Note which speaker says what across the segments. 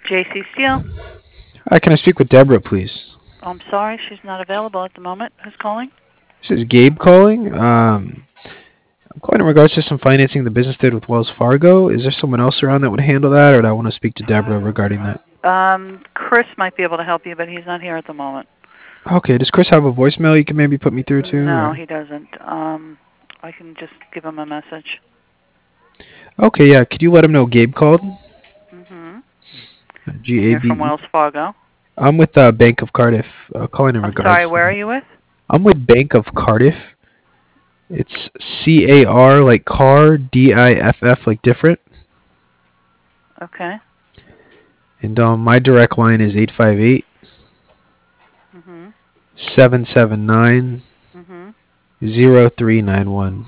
Speaker 1: JC Steele.
Speaker 2: Hi, can I speak with Deborah, please?
Speaker 1: I'm sorry, she's not available at the moment. Who's calling?
Speaker 2: This is Gabe calling. I'm calling in regards to some financing the business did with Wells Fargo. Is there someone else around that would handle that, or do I want to speak to Deborah regarding that?
Speaker 1: Chris might be able to help you, but he's not here at the moment.
Speaker 2: Okay, does Chris have a voicemail you can maybe put me through to?
Speaker 1: No,
Speaker 2: Or?
Speaker 1: he doesn't. I can just give him a message.
Speaker 2: Okay, yeah. Could you let him know Gabe called?
Speaker 1: Mm-hmm. And you're from
Speaker 2: Gabe.
Speaker 1: Wells Fargo.
Speaker 2: I'm with Bank of Cardiff, calling in
Speaker 1: I'm sorry,
Speaker 2: regards to
Speaker 1: where are
Speaker 2: that.
Speaker 1: you with?
Speaker 2: I'm with Bank of Cardiff. It's CAR like car, DIFF like different.
Speaker 1: Okay.
Speaker 2: And my direct line is 858
Speaker 1: Mm-hmm.
Speaker 2: 779
Speaker 1: Mm-hmm.
Speaker 2: 0391.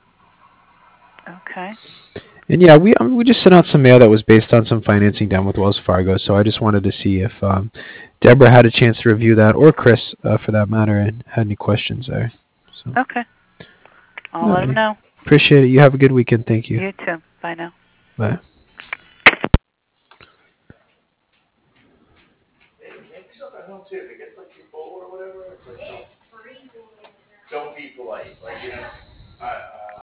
Speaker 1: Okay.
Speaker 2: And yeah, we just sent out some mail that was based on some financing done with Wells Fargo. So I just wanted to see if Deborah had a chance to review that, or Chris for that matter, and had any questions there. So,
Speaker 1: Okay. I'll let him
Speaker 2: alrighty.
Speaker 1: know.
Speaker 2: Appreciate it. You have a good weekend. Thank you.
Speaker 1: You too. Bye now.
Speaker 2: Bye. Don't be polite. Like,